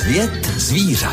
Svět zvířat.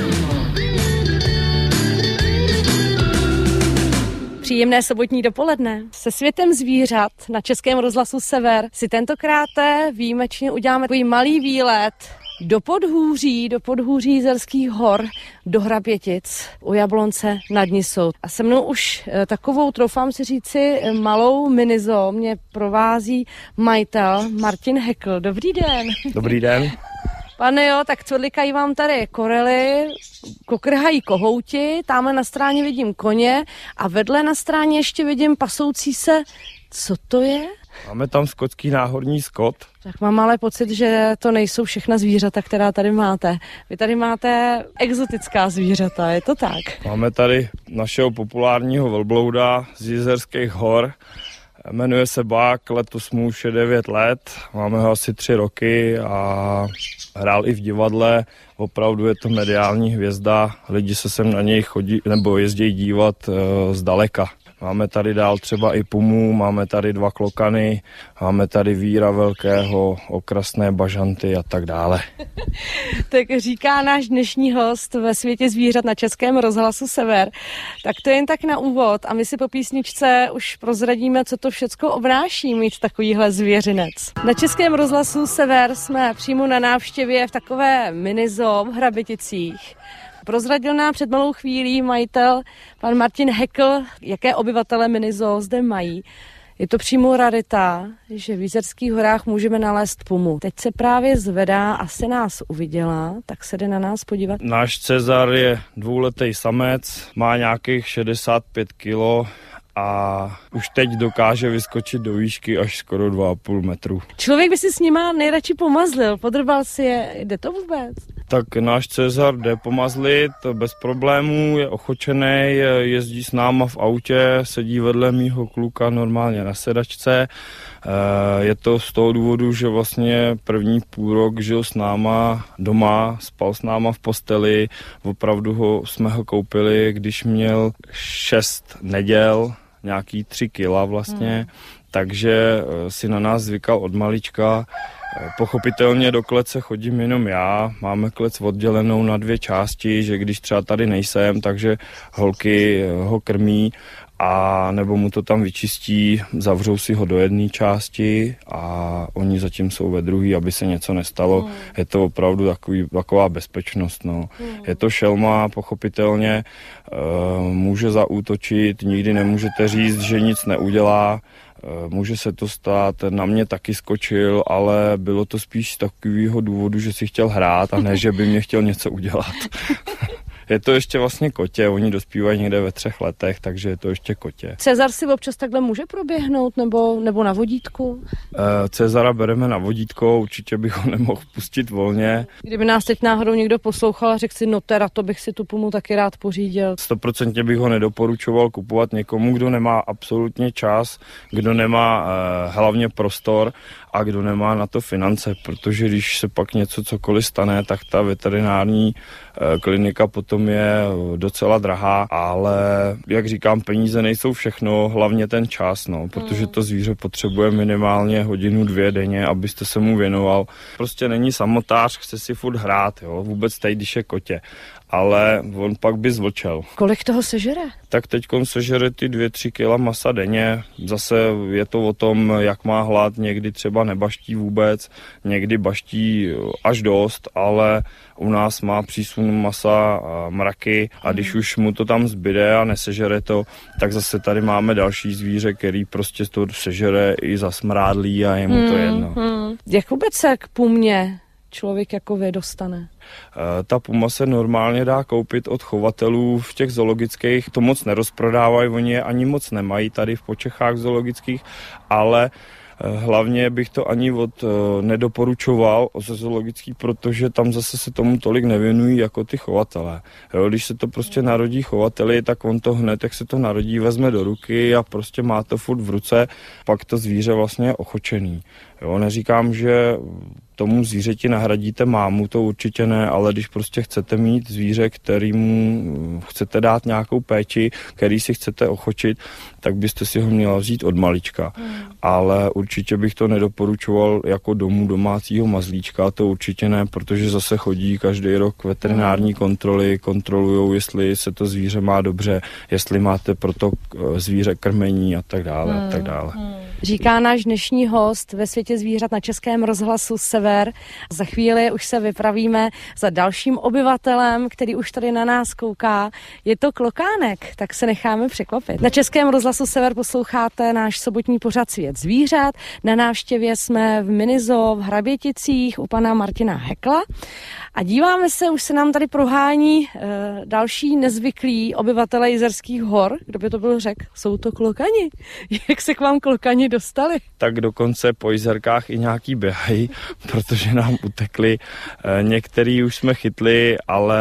Příjemné sobotní dopoledne. Se světem zvířat na Českém rozhlasu Sever si tentokrát výjimečně uděláme takový malý výlet do podhůří Jizerských hor, do Hrabětic, u Jablonce nad Nisou. A se mnou už takovou, troufám si říci, malou minizoo mě provází majitel Martin Hekl. Dobrý den. Dobrý den. Pane jo, tak cvrlikají vám tady korely, kokrhají kohouti, tamhle na stráně vidím koně a vedle na stráně ještě vidím pasoucí se, co to je? Máme tam skotský náhorní skot. Tak mám ale pocit, že to nejsou všechna zvířata, která tady máte. Vy tady máte exotická zvířata, je to tak? Máme tady našeho populárního velblouda z Jizerských hor. Jmenuje se Bák, letos mu už je 9 let, máme ho asi 3 roky a hrál i v divadle. Opravdu je to mediální hvězda, lidi se sem na něj chodí nebo jezdí dívat zdaleka. Máme tady dál třeba i pumu, máme tady 2 klokany, máme tady víra velkého, okrasné bažanty a tak dále. Tak říká náš dnešní host ve světě zvířat na Českém rozhlasu Sever. Tak to jen tak na úvod a my si po písničce už prozradíme, co to všecko obnáší mít takovýhle zvěřinec. Na Českém rozhlasu Sever jsme přímo na návštěvě v takové minizoo v Hraběticích. Prozradil nám před malou chvílí majitel pan Martin Hekl, jaké obyvatele minizoo zde mají. Je to přímo rarita, že v Jizerských horách můžeme nalézt pumu. Teď se právě zvedá, asi nás uviděla, tak se jde na nás podívat. Náš Cezar je 2letý samec, má nějakých 65 kilo a už teď dokáže vyskočit do výšky až skoro 2,5 metru. Člověk by si s nima nejradši pomazlil, podrbal si je, jde to vůbec? Tak náš Cezar jde pomazlit bez problémů, je ochočený, jezdí s náma v autě, sedí vedle mýho kluka normálně na sedačce. Je to z toho důvodu, že vlastně první půl rok žil s náma doma, spal s náma v posteli, opravdu jsme ho koupili, když měl 6 neděl, nějaký 3 kila vlastně, takže si na nás zvykal od malička. Pochopitelně do klece chodím jenom já, máme klec oddělenou na 2 části, že když třeba tady nejsem, takže holky ho krmí a nebo mu to tam vyčistí, zavřou si ho do jedné části a oni zatím jsou ve druhé, aby se něco nestalo. Je to opravdu taková bezpečnost. No. Je to šelma, pochopitelně může zaútočit, nikdy nemůžete říct, že nic neudělá. Může se to stát, na mě taky skočil, ale bylo to spíš z takového důvodu, že si chtěl hrát a ne, že by mě chtěl něco udělat. Je to ještě vlastně kotě, oni dospívají někde ve 3 letech, takže je to ještě kotě. Cezar si občas takhle může proběhnout nebo na vodítku? Cezara bereme na vodítko, určitě bych ho nemohl pustit volně. Kdyby nás teď náhodou někdo poslouchal a řekl si, no teda to bych si tu pumu taky rád pořídil. 100% bych ho nedoporučoval kupovat někomu, kdo nemá absolutně čas, kdo nemá hlavně prostor a kdo nemá na to finance, protože když se pak něco cokoliv stane, tak ta veterinární klinika potom je docela drahá, ale jak říkám, peníze nejsou všechno, hlavně ten čas, no, protože to zvíře potřebuje minimálně 1-2 hodiny denně, abyste se mu věnoval. Prostě není samotář, chce si furt hrát, jo, vůbec teď, když je kotě. Ale on pak by zvlčel. Kolik toho sežere? Tak teďkon sežere ty 2-3 kila masa denně. Zase je to o tom, jak má hlad, někdy třeba nebaští vůbec, někdy baští až dost, ale u nás má přísun masa mraky a když už mu to tam zbyde a nesežere to, tak zase tady máme další zvíře, který prostě to sežere i zasmrádlí a je mu to jedno. Jak vůbec se k pumě člověk jako vy dostane? Ta puma se normálně dá koupit od chovatelů v těch zoologických, to moc nerozprodávají, oni je ani moc nemají tady v Počechách zoologických, ale hlavně bych to ani nedoporučoval ze zoologických, protože tam zase se tomu tolik nevěnují jako ty chovatelé. Jo, když se to prostě narodí chovateli, tak on to hned, jak se to narodí, vezme do ruky a prostě má to furt v ruce, pak to zvíře vlastně je ochočený. Jo, neříkám, že tomu zvířeti nahradíte mámu, to určitě ne, ale když prostě chcete mít zvíře, kterýmu chcete dát nějakou péči, který si chcete ochočit, tak byste si ho měla vzít od malička. Ale určitě bych to nedoporučoval jako domů domácího mazlíčka, to určitě ne, protože zase chodí každý rok veterinární kontroly, kontrolujou, jestli se to zvíře má dobře, jestli máte pro to zvíře krmení a tak dále, a tak dále. Říká náš dnešní host ve Světě zvířat na Českém rozhlasu Sever. Za chvíli už se vypravíme za dalším obyvatelem, který už tady na nás kouká. Je to klokánek, tak se necháme překvapit. Na Českém rozhlasu Sever posloucháte náš sobotní pořad Svět zvířat. Na návštěvě jsme v Minizo v Hraběticích u pana Martina Hekla. A díváme se, už se nám tady prohání další nezvyklí obyvatele Jizerských hor. Kdo by to byl řekl? Jsou to klokani. Jak se k vám klokani dostali? Tak dokonce po Jizerkách i nějaký běhají, protože nám utekli. Některý už jsme chytli, ale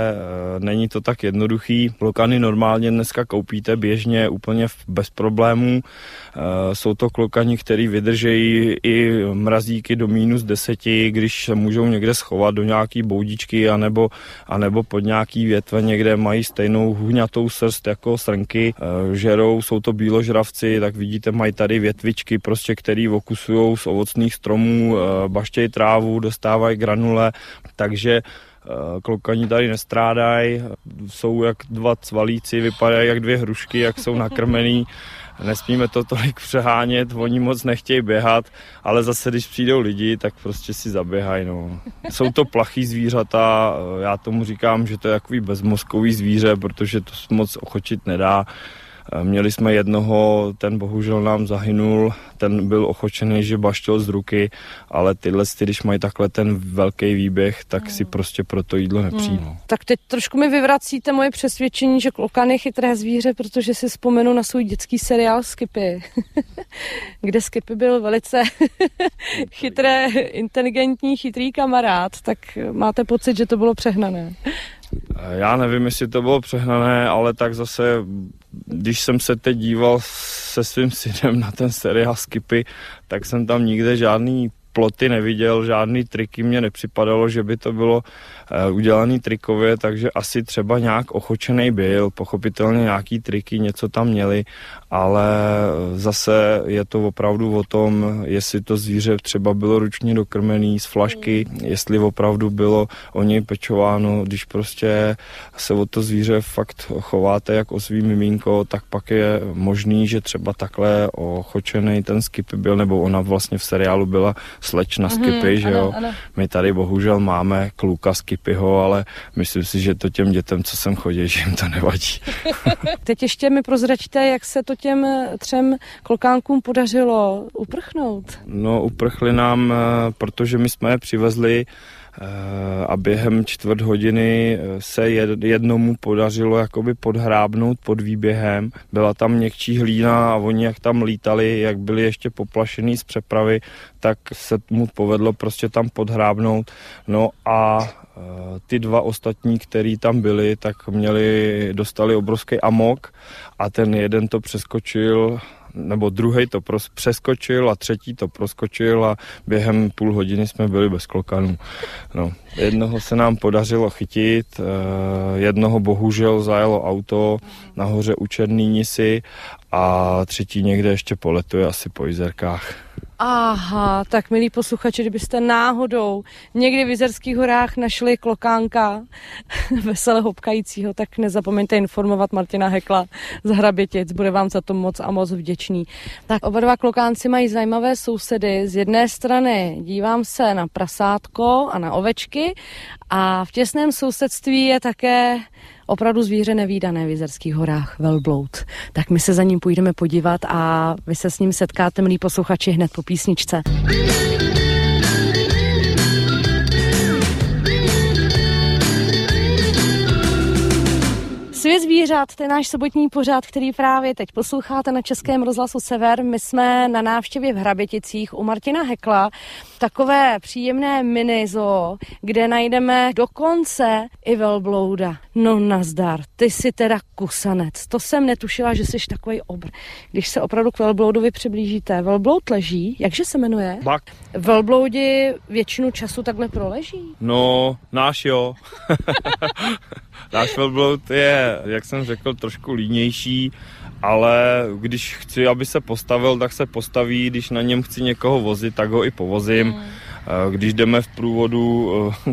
není to tak jednoduchý. Klokany normálně dneska koupíte běžně úplně bez problémů. Jsou to klokani, který vydržejí i mrazíky do -10, když se můžou někde schovat do nějaký boudičky anebo pod nějaký větve, někde mají stejnou hůňatou srst jako srnky, žerou, jsou to bíložravci, tak vidíte, mají tady větvičky, prostě, který okusujou z ovocných stromů, baštějí trávu, dostávají granule, takže klokani tady nestrádají, jsou jak dva cvalíci, vypadají jak dvě hrušky, jak jsou nakrmený. Nesmíme to tolik přehánět, oni moc nechtějí běhat, ale zase, když přijdou lidi, tak prostě si zaběhají. No. Jsou to plachý zvířata, já tomu říkám, že to je takový bezmozkový zvíře, protože to moc ochočit nedá. Měli jsme jednoho, ten bohužel nám zahynul, ten byl ochočený, že baštil z ruky, ale tyhle, když mají takhle ten velký výběh, tak si prostě pro to jídlo nepřijmou. Tak teď trošku mi vyvracíte moje přesvědčení, že klokan je chytré zvíře, protože si vzpomenu na svůj dětský seriál Skippy, kde Skippy byl velice chytré, inteligentní, chytrý kamarád, tak máte pocit, že to bylo přehnané? Já nevím, jestli to bylo přehnané, ale tak zase, když jsem se teď díval se svým synem na ten seriál Skippy, tak jsem tam nikde žádný ploty neviděl, žádný triky, mně nepřipadalo, že by to bylo udělaný trikově, takže asi třeba nějak ochočený byl, pochopitelně nějaký triky, něco tam měli, ale zase je to opravdu o tom, jestli to zvíře třeba bylo ručně dokrmený z flašky, jestli opravdu bylo o něj pečováno, když prostě se o to zvíře fakt chováte jak o svý miminko, tak pak je možný, že třeba takhle ochočený ten Skippy byl, nebo ona vlastně v seriálu byla slečna Skippy, že jo. Ano. My tady bohužel máme kluka Skippyho, ale myslím si, že to těm dětem, co sem chodí, že jim to nevadí. Teď ještě mi prozraďte, jak se to těm 3 klokánkům podařilo uprchnout. No, uprchli nám, protože my jsme je přivezli a během 1/4 hodiny se jednomu podařilo jakoby podhrábnout pod výběhem. Byla tam měkčí hlína a oni jak tam lítali, jak byli ještě poplašený z přepravy, tak se mu povedlo prostě tam podhrábnout. No a ty 2 ostatní, který tam byli, tak dostali obrovský amok a ten jeden to přeskočil, nebo druhej to přeskočil a třetí to proskočil a během půl hodiny jsme byli bez klokanů. No, jednoho se nám podařilo chytit, jednoho bohužel zajelo auto nahoře u Černý Nisy a třetí někde ještě poletuje asi po Jizerkách. Aha, tak milí posluchači, kdybyste náhodou někdy v Jizerských horách našli klokánka vesele hopkajícího, tak nezapomeňte informovat Martina Hekla z Hrabětic, bude vám za to moc a moc vděčný. Tak oba 2 klokánci mají zajímavé sousedy. Z jedné strany dívám se na prasátko a na ovečky a v těsném sousedství je také opravdu zvíře nevídané v Jizerských horách, velbloud. Tak my se za ním půjdeme podívat a vy se s ním setkáte, milí posluchači, hned po písničce. Svět zvířat zvířat, to je náš sobotní pořad, který právě teď posloucháte na Českém rozhlasu Sever. My jsme na návštěvě v Hraběticích u Martina Hekla, takové příjemné mini zoo, kde najdeme dokonce i velblouda. No nazdar, ty jsi teda kusanec. To jsem netušila, že jsi takový obr. Když se opravdu k velbloudovi přiblížíte. Velbloud leží, jakže se jmenuje? Bak. Velbloudi většinu času takhle proleží? No, náš jo. Náš velbloud je, jak jsem řekl, trošku línější, ale když chci, aby se postavil, tak se postaví, když na něm chci někoho vozit, tak ho i povozím. Když jdeme v průvodu,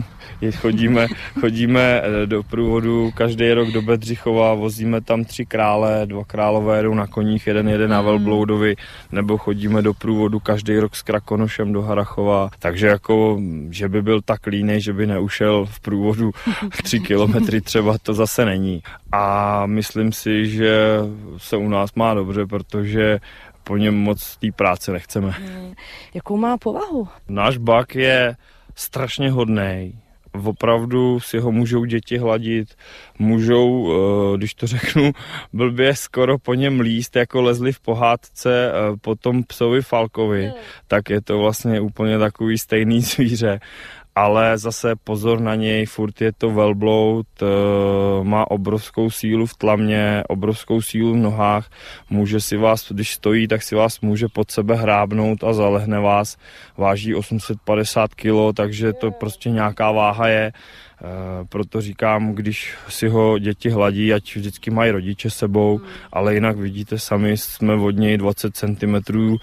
chodíme do průvodu každý rok do Bedřichova, vozíme tam 3 krále, 2 králové jdou na koních, jeden jede na velbloudovi, nebo chodíme do průvodu každý rok s Krakonošem do Harachova, takže jako, že by byl tak línej, že by neušel v průvodu 3 kilometry třeba, to zase není. A myslím si, že se u nás má dobře, protože po něm moc té práce nechceme. Jakou má povahu? Náš Bak je strašně hodnej. Opravdu si ho můžou děti hladit, můžou, když to řeknu blbě, skoro po něm líst, jako lezli v pohádce po tom psovi Falkovi, tak je to vlastně úplně takový stejný zvíře. Ale zase pozor na něj, furt je to velbloud, má obrovskou sílu v tlamě, obrovskou sílu v nohách, může si vás, když stojí, tak si vás může pod sebe hrábnout a zalehne vás, váží 850 kg, takže to prostě nějaká váha je. Proto říkám, když si ho děti hladí, ať vždycky mají rodiče sebou, ale jinak vidíte sami, jsme od něj 20 cm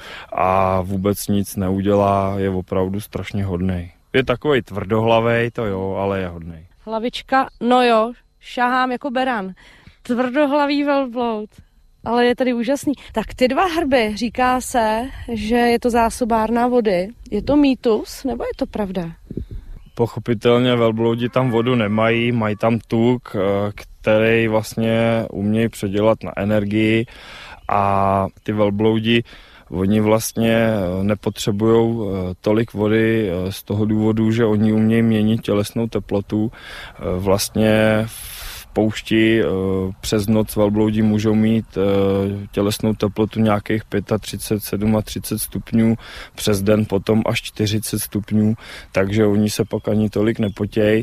a vůbec nic neudělá, je opravdu strašně hodnej. Je takovej tvrdohlavej, to jo, ale je hodnej. Hlavička, no jo, šahám jako beran. Tvrdohlavý velbloud, ale je tady úžasný. Tak ty 2 hrby, říká se, že je to zásobárna vody. Je to mýtus, nebo je to pravda? Pochopitelně velbloudi tam vodu nemají, mají tam tuk, který vlastně umějí předělat na energii a ty velbloudi oni vlastně nepotřebují tolik vody z toho důvodu, že oni umějí měnit tělesnou teplotu. Vlastně v poušti přes noc velbloudi můžou mít tělesnou teplotu nějakých 35, 37 stupňů, přes den potom až 40 stupňů, takže oni se pak ani tolik nepotějí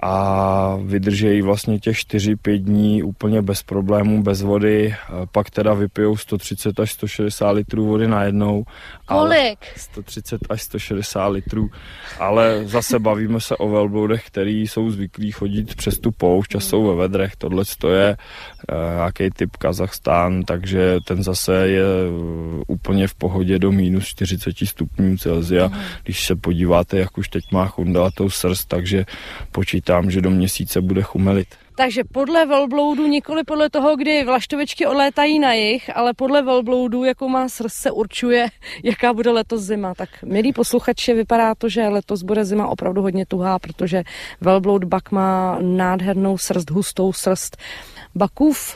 a vydržejí vlastně těch 4-5 dní úplně bez problémů, bez vody, pak teda vypijou 130 až 160 litrů vody najednou. Kolik? 130 až 160 litrů, ale zase bavíme se o velbloudech, který jsou zvyklí chodit přes tu poušť a jsou ve vedrech. Tohle je nějaký typ Kazachstán, takže ten zase je úplně v pohodě do minus 40 stupňů Celsia. Když se podíváte, jak už teď má chundalatou srst, takže počítám, že do měsíce bude chumelit. Takže podle velbloudu, nikoli podle toho, kdy vlaštovičky odlétají na jih, ale podle velbloudu, jakou má srst, se určuje, jaká bude letos zima. Tak milí posluchači, vypadá to, že letos bude zima opravdu hodně tuhá, protože velbloud Bak má nádhernou srst, hustou srst. Bakův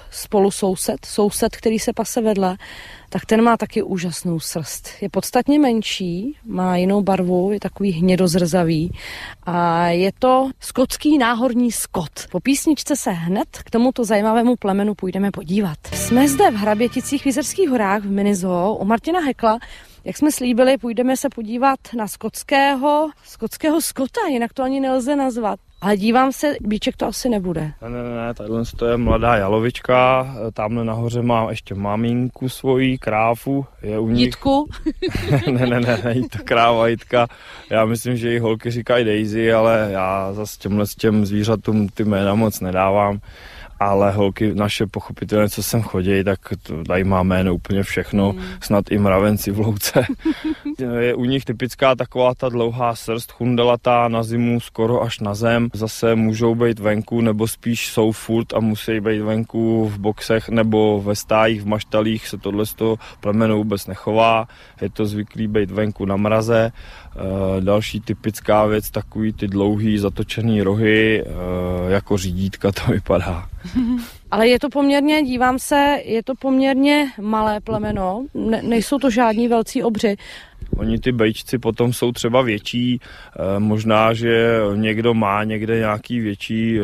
soused, který se pase vedle, tak ten má taky úžasnou srst. Je podstatně menší, má jinou barvu, je takový hnědozrzavý a je to skotský náhorní skot. Po písničce se hned k tomuto zajímavému plemenu půjdeme podívat. Jsme zde v Hraběticích v Jizerských horách v minizoo u Martina Hekla. Jak jsme slíbili, půjdeme se podívat na skotského skota, jinak to ani nelze nazvat. Ale dívám se, Bíček to asi nebude. Ne, tadyhle to je mladá jalovička, tamhle nahoře má ještě maminku svojí, krávu. Je u nich... Jitku? ne, je to kráva Jitka. Já myslím, že jí holky říkají Daisy, ale já zase těm zvířatům ty jména moc nedávám. Ale holky naše pochopitelně, co sem chodí, tak tady má jméno úplně všechno, snad i mravenci v louce. Je u nich typická taková ta dlouhá srst, chundelatá na zimu skoro až na zem. Zase můžou být venku, nebo spíš jsou furt a musí být venku v boxech nebo ve stájích, v maštalích se tohle z toho plemeno vůbec nechová. Je to zvyklý být venku na mraze. Další typická věc, takový ty dlouhý zatočený rohy, jako řídítka to vypadá. Ale je to poměrně, dívám se, je to poměrně malé plemeno, nejsou to žádní velcí obři. Oni ty bejčci potom jsou třeba větší, možná, že někdo má někde nějaký větší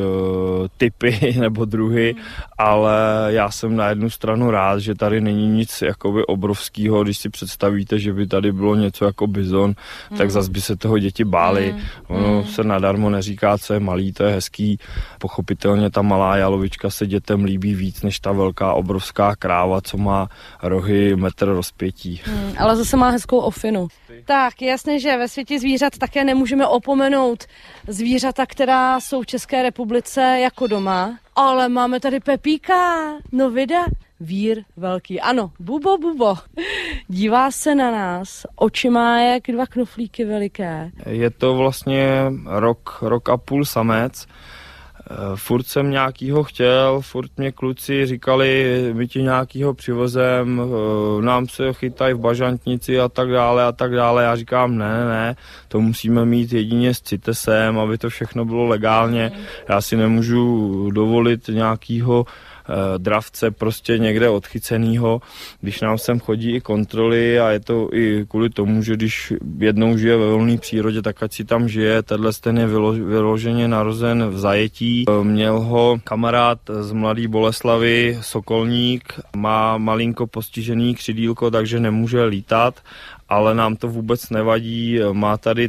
typy nebo druhy, ale já jsem na jednu stranu rád, že tady není nic jakoby obrovského, když si představíte, že by tady bylo něco jako bizon, tak zas by se toho děti bály. Ono se nadarmo neříká, co je malý, to je hezký. Pochopitelně ta malá jalovička se dětem líbí víc, než ta velká obrovská kráva, co má rohy metr rozpětí. Ale zase má hezkou ofinu. Tak, jasně, že ve světě zvířat také nemůžeme opomenout zvířata, která jsou v České republice jako doma, ale máme tady Pepíka, no vida, vír velký. Ano, Bubo. Dívá se na nás, oči má jak 2 knoflíky veliké. Je to vlastně rok a půl samec. Furt jsem nějakýho chtěl, furt mě kluci říkali, my ti nějakýho přivozem, nám se chytají v bažantnici a tak dále. Já říkám, ne, to musíme mít jedině s CITESem, aby to všechno bylo legálně. Já si nemůžu dovolit nějakýho dravce prostě někde odchycenýho, když nám sem chodí i kontroly a je to i kvůli tomu, že když jednou žije ve volné přírodě, tak ať si tam žije. Tenhle ten je vyloženě narozen v zajetí. Měl ho kamarád z Mladé Boleslavi, sokolník, má malinko postižený křidílko, takže nemůže lítat, ale nám to vůbec nevadí, má tady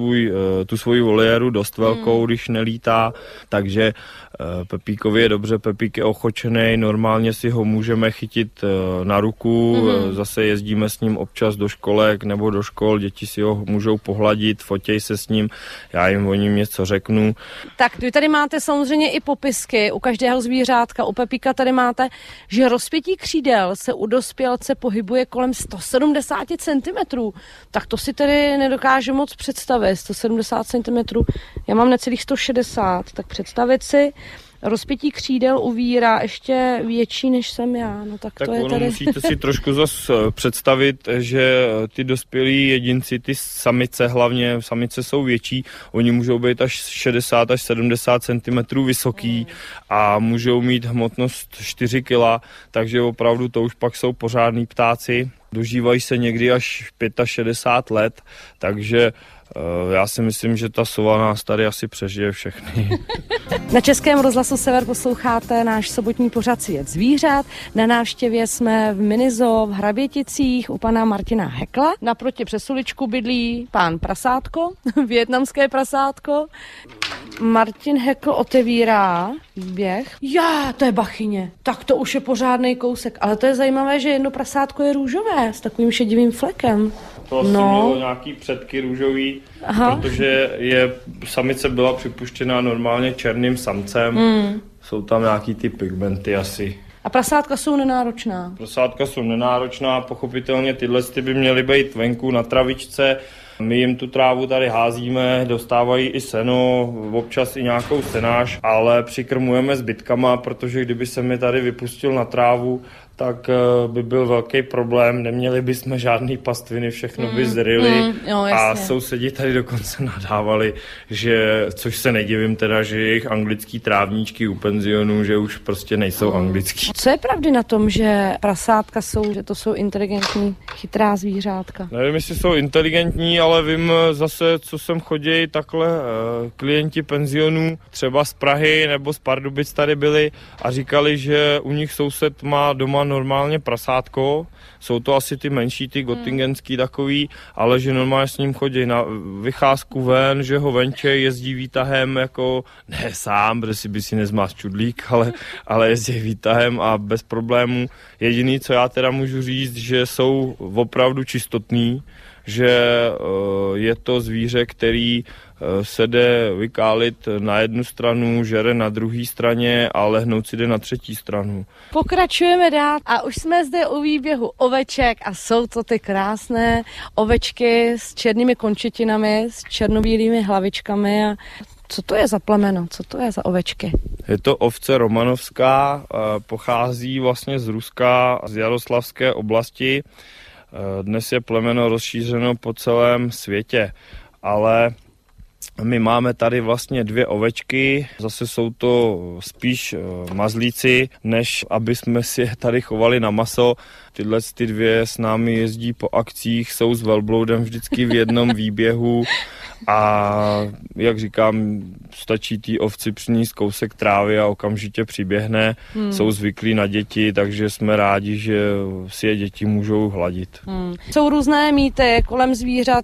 tu svoji voliéru dost velkou, když nelítá, takže Pepíkovi je dobře, Pepík je ochočený, normálně si ho můžeme chytit na ruku, zase jezdíme s ním občas do školek nebo do škol, děti si ho můžou pohladit, fotěj se s ním, já jim o ním něco řeknu. Tak, vy tady máte samozřejmě i popisky u každého zvířátka, u Pepíka tady máte, že rozpětí křídel se u dospělce pohybuje kolem 170 cm. Tak to si tedy nedokážu moc představit, 170 cm, já mám necelých 160, tak představit si rozpětí křídel u víra ještě větší, než jsem já. No tak to je tady... musíte si trošku zase představit, že ty dospělí jedinci, ty samice hlavně, samice jsou větší, oni můžou být až 60 až 70 cm vysoký a můžou mít hmotnost 4 kg, takže opravdu to už pak jsou pořádní ptáci. Dožívají se někdy až 65 let, takže já si myslím, že ta sova nás tady asi přežije všechny. Na Českém rozhlasu Sever posloucháte náš sobotní pořad Svět zvířat. Na návštěvě jsme v Minizo v Hraběticích u pana Martina Hekla. Naproti přes uličku bydlí pán Prasátko, vietnamské prasátko. Martin Hekl otevírá výběh. To je bachyně. Tak to už je pořádnej kousek. Ale to je zajímavé, že jedno prasátko je růžové s takovým šedivým flekem. To asi mělo nějaký předky růžový, protože samice byla připuštěná normálně černým samcem. Jsou tam nějaký ty pigmenty asi. A prasátka jsou nenáročná? Prasátka jsou nenáročná, pochopitelně tyhle by měly být venku na travičce. My jim tu trávu tady házíme, dostávají i seno, občas i nějakou senáž, ale přikrmujeme zbytkama, protože kdyby se mi tady vypustil na trávu, tak by byl velký problém, neměli bychom žádný pastviny, všechno by zryli a sousedi tady dokonce nadávali, že, což se nedivím teda, že jejich anglický trávníčky u penzionů, že už prostě nejsou anglický. Co je pravdy na tom, že prasátka že to jsou inteligentní, chytrá zvířátka? Nevím, jestli jsou inteligentní, ale vím zase, co sem chodí takhle klienti penzionů, třeba z Prahy nebo z Pardubic tady byli a říkali, že u nich soused má doma normálně prasátko, jsou to asi ty menší, ty gotingenský takový, ale že normálně s ním chodí na vycházku ven, že ho venčej, jezdí výtahem jako, ne sám, protože by si nezmáš čudlík, ale jezdí výtahem a bez problémů. Jediný, co já teda můžu říct, že jsou opravdu čistotný, že je to zvíře, který se jde vykálit na jednu stranu, žere na druhé straně a lehnout si jde na třetí stranu. Pokračujeme dál a už jsme zde u výběhu oveček a jsou to ty krásné ovečky s černými končetinami, s černobílými hlavičkami a co to je za plemeno? Co to je za ovečky? Je to ovce romanovská, pochází vlastně z Ruska, z Jaroslavské oblasti. Dnes je plemeno rozšířeno po celém světě, ale my máme tady vlastně 2 ovečky, zase jsou to spíš mazlíci, než aby jsme si je tady chovali na maso. Tyhle ty dvě s námi jezdí po akcích, jsou s velbloudem vždycky v jednom výběhu a jak říkám, stačí té ovci přinést kousek trávy a okamžitě přiběhne. Jsou zvyklí na děti, takže jsme rádi, že si je děti můžou hladit. Jsou různé mýty kolem zvířat,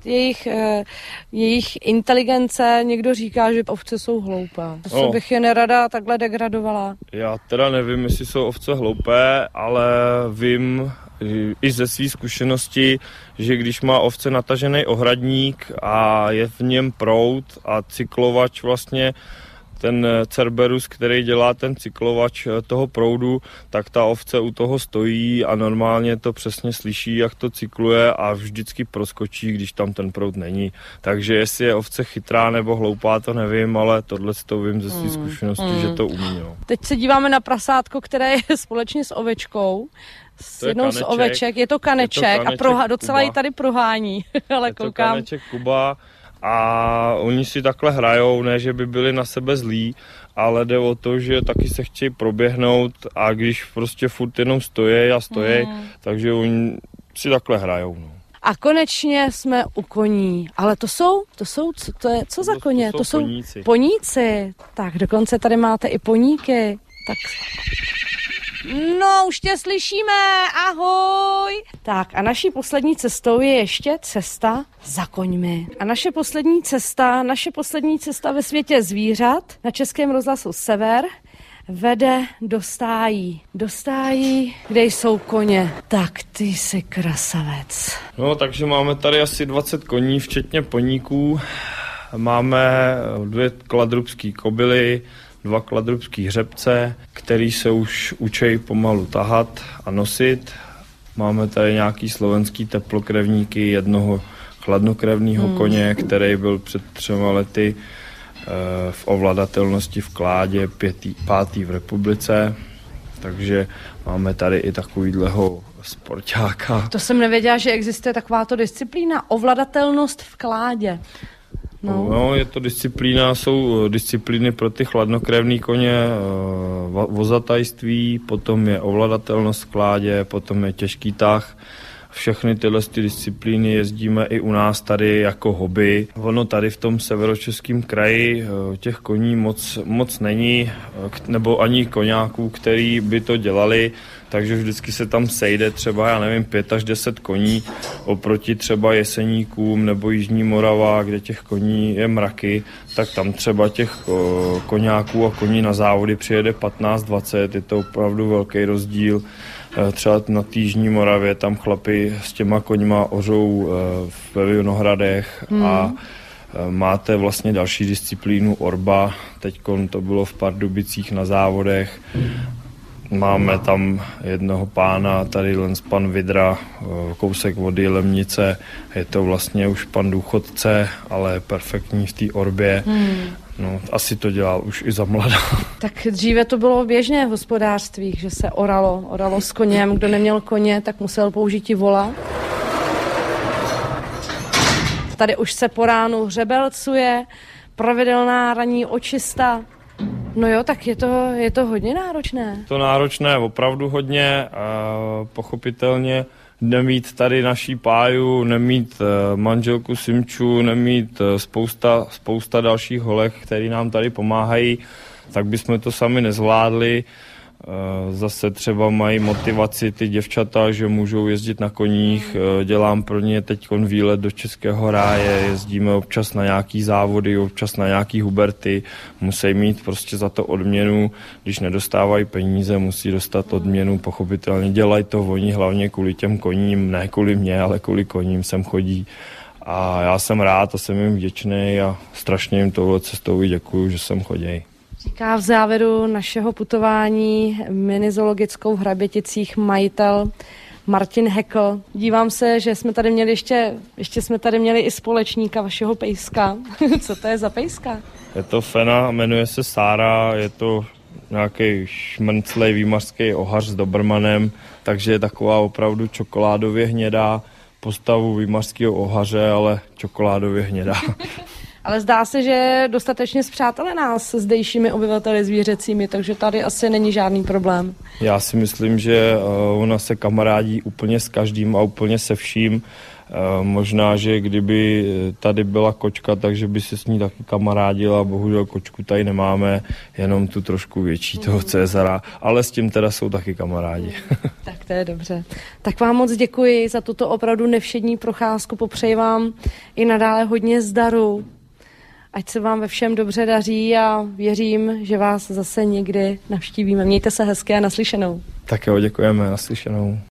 jejich inteligence. Někdo říká, že ovce jsou hloupé. To bych je nerada takhle degradovala. Já teda nevím, jestli jsou ovce hloupé, ale vím i ze své zkušenosti, že když má ovce natažený ohradník a je v něm proud a cyklovač vlastně, ten Cerberus, který dělá ten cyklovač toho proudu, tak ta ovce u toho stojí a normálně to přesně slyší, jak to cykluje a vždycky proskočí, když tam ten proud není. Takže jestli je ovce chytrá nebo hloupá, to nevím, ale tohle to vím ze své zkušenosti, že to umí. No. Teď se díváme na prasátko, které je společně s ovečkou. S jednou z oveček, je to kaneček a docela ji tady prohání, ale koukám. To kaneček Kuba a oni si takhle hrajou, ne, že by byli na sebe zlí, ale jde o to, že taky se chtějí proběhnout a když prostě furt jenom stojí, takže oni si takhle hrajou. No. A konečně jsme u koní, ale co za koně? To jsou poníci. Tak dokonce tady máte i poníky. Tak. No, už tě slyšíme, ahoj. Tak a naší poslední cestou je ještě cesta za koňmi. A naše poslední cesta ve světě zvířat na Českém rozhlasu Sever vede do stájí. Do stájí, kde jsou koně. Tak ty jsi krasavec. No, takže máme tady asi 20 koní, včetně poníků. Máme 2 kladrubský kobily, 2 kladrubský hřebce, který se už učí pomalu tahat a nosit. Máme tady nějaký slovenský teplokrevníky, jednoho chladnokrevného koně, který byl před 3 lety v ovladatelnosti v Kládě 5. v republice. Takže máme tady i takovýhleho sportáka. To jsem nevěděla, že existuje takováto disciplína, ovladatelnost v Kládě. No, je to disciplína, jsou disciplíny pro ty chladnokrevný koně, vozatajství, potom je ovladatelnost v Kládě, potom je těžký tah. Všechny tyhle disciplíny jezdíme i u nás tady jako hobby. Ono tady v tom severočeském kraji těch koní moc není, nebo ani koňáků, který by to dělali, takže vždycky se tam sejde třeba, 5 až 10 koní oproti třeba Jeseníkům nebo Jižní Morava, kde těch koní je mraky, tak tam třeba těch koňáků a koní na závody přijede 15-20, je to opravdu velký rozdíl. Třeba na té Jižní Moravě tam chlapi s těma koňma ořou ve Vinohradech a máte vlastně další disciplínu orba, teďkon to bylo v Pardubicích na závodech. Máme tam jednoho pána, tady pan Vidra, kousek od Jelemnice, je to vlastně už pan důchodce, ale perfektní v té orbě. No, asi to dělal už i za mladá. Tak dříve to bylo běžné v hospodářství, že se oralo s koněm. Kdo neměl koně, tak musel použít i vola. Tady už se po ránu hřebelcuje, pravidelná ranní očista. No jo, tak je to hodně náročné. To náročné, opravdu hodně, pochopitelně nemít tady naší páju, nemít manželku Simču, nemít spousta dalších holek, který nám tady pomáhají, tak bychom to sami nezvládli. Zase třeba mají motivaci ty děvčata, že můžou jezdit na koních, dělám pro ně teď výlet do Českého ráje, jezdíme občas na nějaký závody, občas na nějaký huberty, musí mít prostě za to odměnu, když nedostávají peníze, musí dostat odměnu, pochopitelně dělají to oni hlavně kvůli těm koním, ne kvůli mně, ale kvůli koním sem chodí. A já jsem rád a jsem jim vděčný a strašně jim touhle cestou děkuju, že sem chodí. Říká v závěru našeho putování minizoologickou v Hraběticích majitel Martin Hekl. Dívám se, že jsme tady měli ještě jsme tady měli i společníka vašeho pejska. Co to je za pejska? Je to fena, jmenuje se Sára, je to nějaký šmrnclej výmařský ohař s dobrmanem, takže je taková opravdu čokoládově hnědá, postavu výmařského ohaře, ale čokoládově hnědá. Ale zdá se, že je dostatečně spřátelená se zdejšími obyvateli zvířecími, takže tady asi není žádný problém. Já si myslím, že ona se kamarádí úplně s každým a úplně se vším. Možná, že kdyby tady byla kočka, takže by se s ní taky kamarádila, bohužel kočku tady nemáme, jenom tu trošku větší toho Cezara, ale s tím teda jsou taky kamarádi. Tak to je dobře. Tak vám moc děkuji za tuto opravdu nevšední procházku, popřeji vám i nadále hodně zdaru, ať se vám ve všem dobře daří a věřím, že vás zase někdy navštívíme. Mějte se hezky a naslyšenou. Tak jo, děkujeme, naslyšenou.